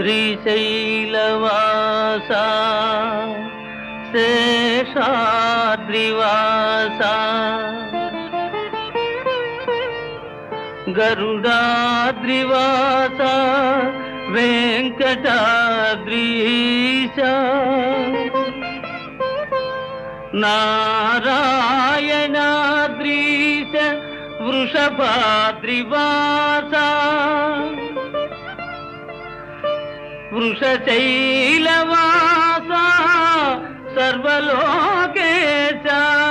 శ్రీశైలవాసా శేషాద్రివాసా గరుడాద్రివాసా వెంకటాద్రీశా నారాయణాద్రీశ వృషభాద్రివాసా వృషశైలవాసా సర్వలోకేశ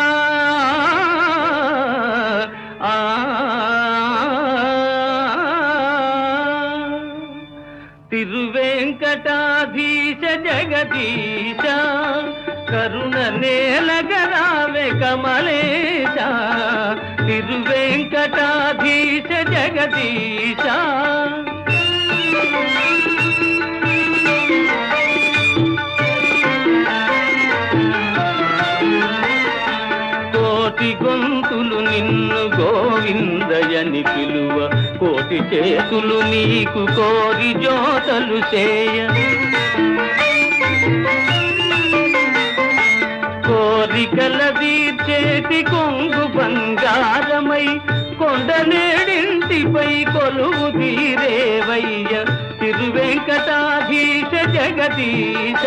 తిరువెంకటాధీశ జగదీశ కరుణ నేలగరావే కమలేశ తిరువెంకటాధీశ జగదీశ కోటి గొంతులు నిన్ను గోవిందయని పిలువ కోటి చేతులు నీకు కోరి జోతలు చేయ కోరికల తీర్చేటి కొంగు బంగారమై కొండనేడింటిపై కొలువు తీరేవయ్య తిరువెంకటాధీశ జగదీశ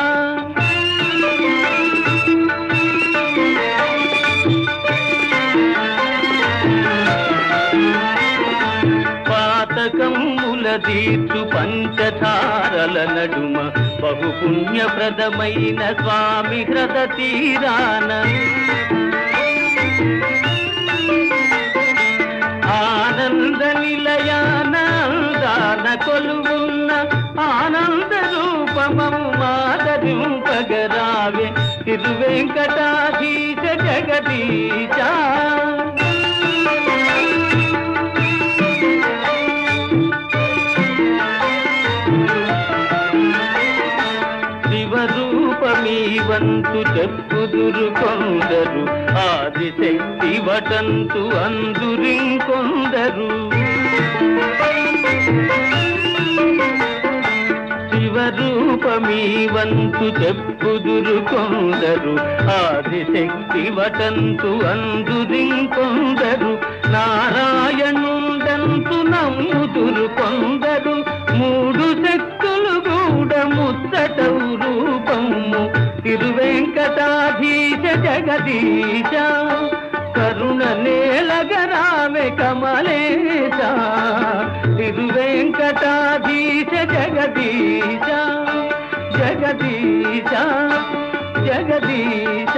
పాతకమ్ముల తీర్చు పంచధారల నడుమ బహుపుణ్యప్రదమైన స్వామి హ్రద తీరాన ఆనంద నిలయాన దాన కొలువున్న ఆనంద రూపమము మాదరింపగరావే తిరువెంకటాధీశ జగదీశ వంతు చెప్పుదురు కొందరు ఆదిశక్తి వటంతు అందురింకొందరు శివరూపమీ వంతు చెప్పుదురు కొందరు ఆదిశక్తి వటంతు అందురింకొందరు నారాయణుండంతు నమ్ముదురు కొందరు మూడు శక్తులు గూడ ముచ్చటవు రూపము తిరువెంకటాధీశ జగదీశ కరుణ నేలగరావే కమలేశ తిరువెంకటాధీశ జగదీశ జగదీశ జగదీశ